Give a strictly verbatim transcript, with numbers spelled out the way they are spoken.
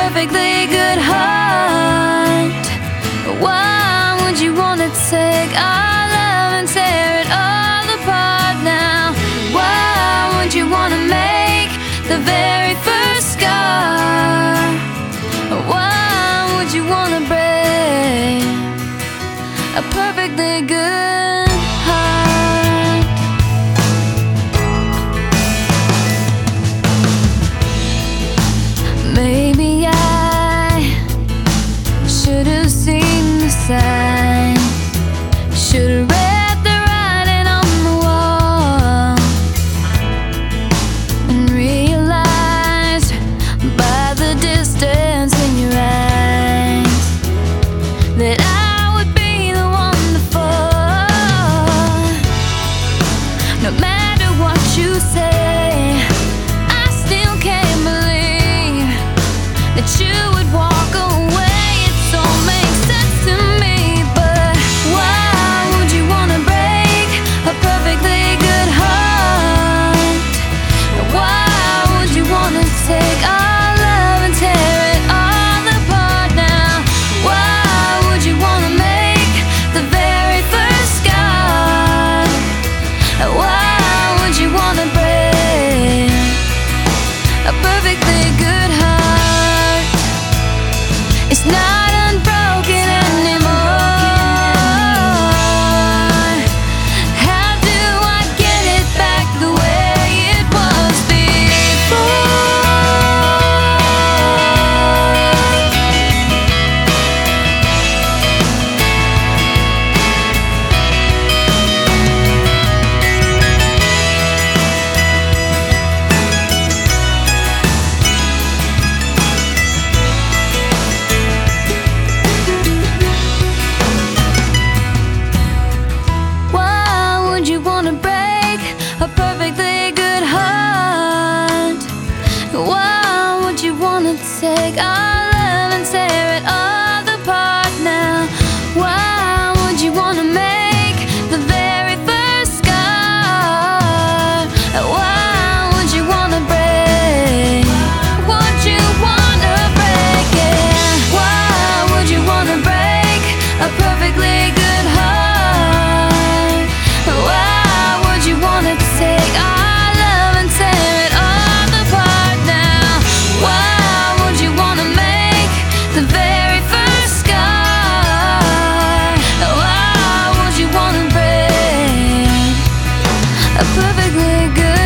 perfectly good heart. Why would you wanna take our love and tear it all apart now? Why would you wanna make the very first scar? Why would you wanna break a perfectly good heart? Maybe I should have seen the sign, should have read the writing on the wall, and realized by the distance in your eyes that I would be the one to fall. No matter what you say, I still can't believe that you would walk away. It all makes sense to me, but why would you wanna break a perfectly good heart? Why would you wanna take our love and tear it all apart now? Why would you wanna make the very first scar? Why would you wanna break a perfectly good heart? It's not unbroken anymore. How do I get it back the way it was before? Why would you wanna break a perfectly good heart? Why would you wanna take our love and tear it all apart now? Why would you wanna make the very first scar? Why would you wanna break? Would you wanna break it? Why would you wanna break a perfectly good heart? Why would you wanna take our love and tear it all apart now? Why would you wanna make the very first scar? Why would you wanna break a perfectly good